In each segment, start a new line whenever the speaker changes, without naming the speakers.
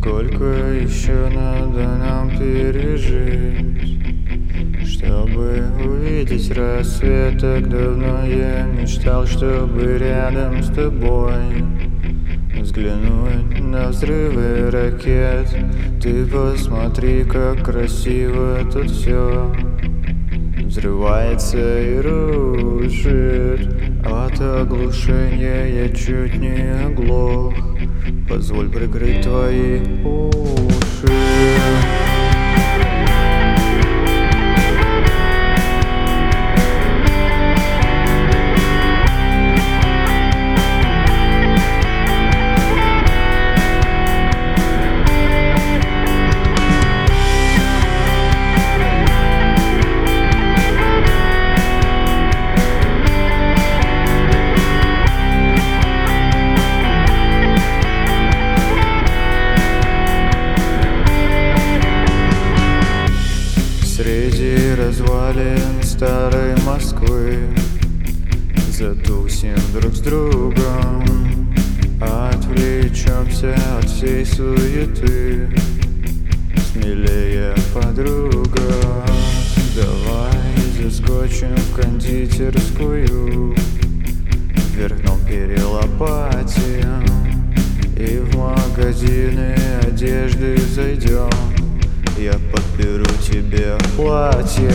Сколько еще надо нам пережить, чтобы увидеть рассвет? Так давно я мечтал, чтобы рядом с тобой взглянуть на взрывы ракет. Ты посмотри, как красиво тут все взрывается и рушит. От оглушения я чуть не оглох. Позволь прикрыть твои уши. Среди развалин старой Москвы затусим друг с другом, отвлечемся от всей суеты. Смелее, подруга, давай заскочим в кондитерскую, вверх дном перелопатим и в магазины одежды зайдем. Я подберу тебе платье.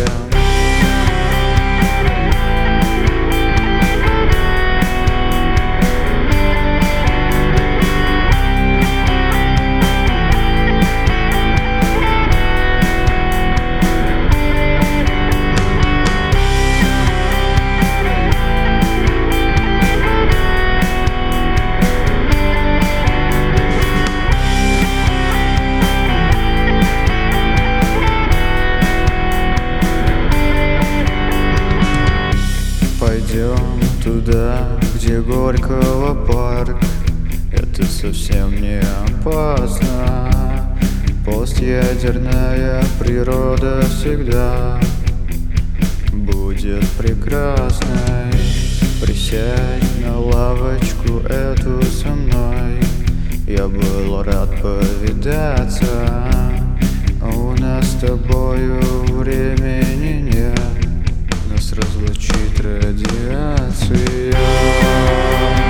Пойдем туда, где Горького парк. Это совсем не опасно. Постядерная природа всегда будет прекрасной. Присядь на лавочку эту со мной. Я был рад повидаться. У нас с тобою времени нет, нас разлучит радиация.